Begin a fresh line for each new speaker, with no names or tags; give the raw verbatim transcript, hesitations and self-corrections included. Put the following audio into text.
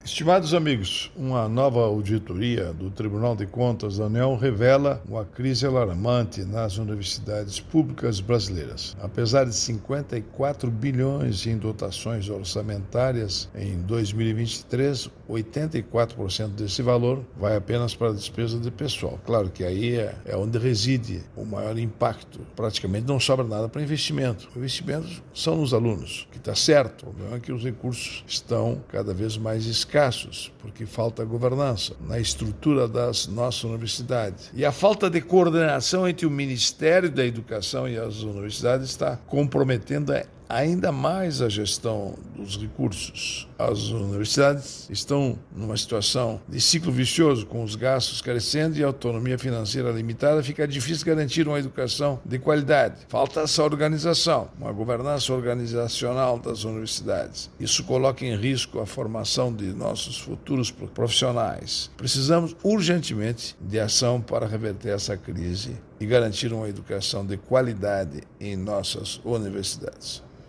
Estimados amigos, uma nova auditoria do Tribunal de Contas da União revela uma crise alarmante nas universidades públicas brasileiras. Apesar de cinquenta e quatro bilhões em dotações orçamentárias em dois mil e vinte e três, oitenta e quatro por cento desse valor vai apenas para a despesa de pessoal. Claro que aí é, é onde reside o maior impacto. Praticamente não sobra nada para investimento. Investimentos são nos alunos, que está certo. O problema é que os recursos estão cada vez mais escassos. escassos, porque falta governança na estrutura das nossas universidades. E a falta de coordenação entre o Ministério da Educação e as universidades está comprometendo ainda mais a gestão dos recursos. As universidades estão numa situação de ciclo vicioso, com os gastos crescendo e a autonomia financeira limitada, fica difícil garantir uma educação de qualidade. Falta essa organização, uma governança organizacional das universidades. Isso coloca em risco a formação de nossos futuros profissionais. Precisamos urgentemente de ação para reverter essa crise e garantir uma educação de qualidade em nossas universidades.